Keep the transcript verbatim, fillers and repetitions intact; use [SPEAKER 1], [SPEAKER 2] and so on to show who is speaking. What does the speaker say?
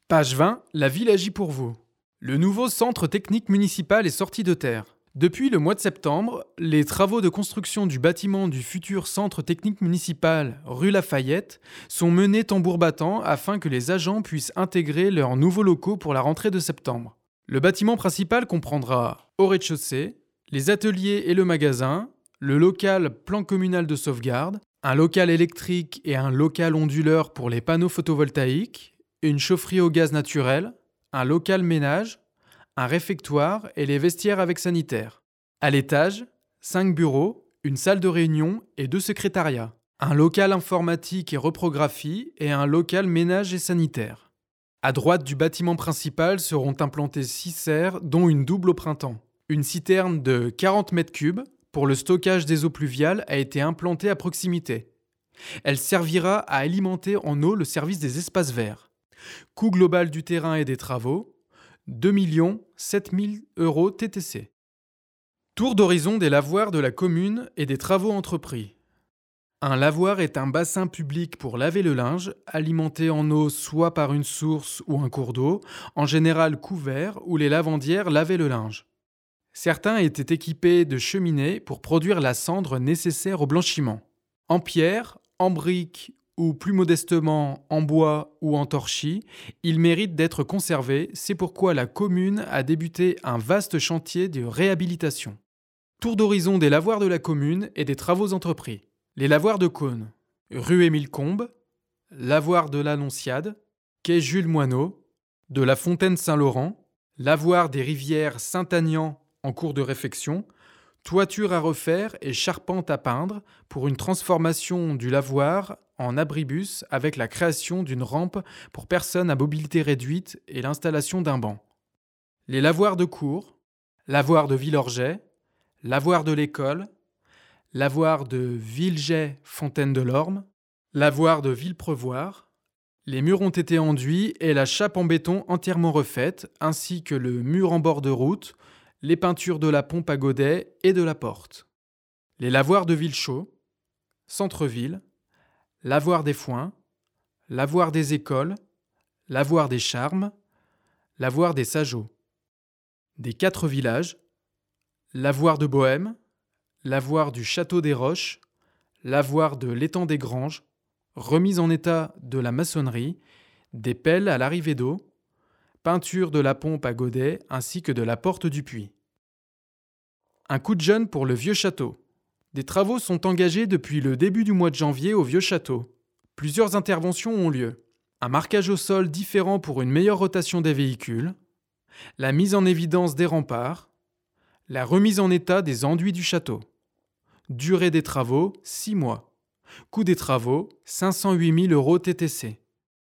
[SPEAKER 1] Page vingt, la ville agit pour vous. Le nouveau centre technique municipal est sorti de terre. Depuis le mois de septembre, les travaux de construction du bâtiment du futur centre technique municipal rue Lafayette sont menés tambour battant afin que les agents puissent intégrer leurs nouveaux locaux pour la rentrée de septembre. Le bâtiment principal comprendra, au rez-de-chaussée, les ateliers et le magasin, le local plan communal de sauvegarde, un local électrique et un local onduleur pour les panneaux photovoltaïques, une chaufferie au gaz naturel, un local ménage, un réfectoire et les vestiaires avec sanitaire. À l'étage, cinq bureaux, une salle de réunion et deux secrétariats. Un local informatique et reprographie et un local ménage et sanitaire. À droite du bâtiment principal seront implantées six serres, dont une double au printemps. Une citerne de quarante mètres cubes pour le stockage des eaux pluviales a été implantée à proximité. Elle servira à alimenter en eau le service des espaces verts. Coût global du terrain et des travaux, deux millions sept mille euros T T C. Tour d'horizon des lavoirs de la commune et des travaux entrepris. Un lavoir est un bassin public pour laver le linge, alimenté en eau soit par une source ou un cours d'eau, en général couvert, où les lavandières lavaient le linge. Certains étaient équipés de cheminées pour produire la cendre nécessaire au blanchiment. En pierre, en brique ou plus modestement en bois ou en torchis, ils méritent d'être conservés, c'est pourquoi la commune a débuté un vaste chantier de réhabilitation. Tour d'horizon des lavoirs de la commune et des travaux entrepris. Les lavoirs de Caunes, rue Émile Combes, lavoir de l'Annonciade, quai Jules Moineau, de la Fontaine Saint-Laurent, lavoir des rivières Saint-Agnand en cours de réfection, toiture à refaire et charpente à peindre pour une transformation du lavoir en abribus avec la création d'une rampe pour personnes à mobilité réduite et l'installation d'un banc. Les lavoirs de Cours, lavoir de Villorget, lavoir de l'école, lavoir de Villegey-Fontaine-de-l'Orme, lavoir de Villeprevoir. Les murs ont été enduits et la chape en béton entièrement refaite, ainsi que le mur en bord de route, les peintures de la pompe à godet et de la porte. Les lavoirs de Villechaux, centre-ville, lavoir des Foins, lavoir des Écoles, lavoir des Charmes, lavoir des Sageaux. Des quatre villages, lavoir de Bohême, lavoir du Château des Roches, lavoir de l'étang des Granges, remise en état de la maçonnerie, des pelles à l'arrivée d'eau, peinture de la pompe à godet ainsi que de la porte du puits. Un coup de jeune pour le vieux château. Des travaux sont engagés depuis le début du mois de janvier au vieux château. Plusieurs interventions ont lieu. Un marquage au sol différent pour une meilleure rotation des véhicules, la mise en évidence des remparts, la remise en état des enduits du château. Durée des travaux, six mois. Coût des travaux, cinq cent huit mille euros T T C.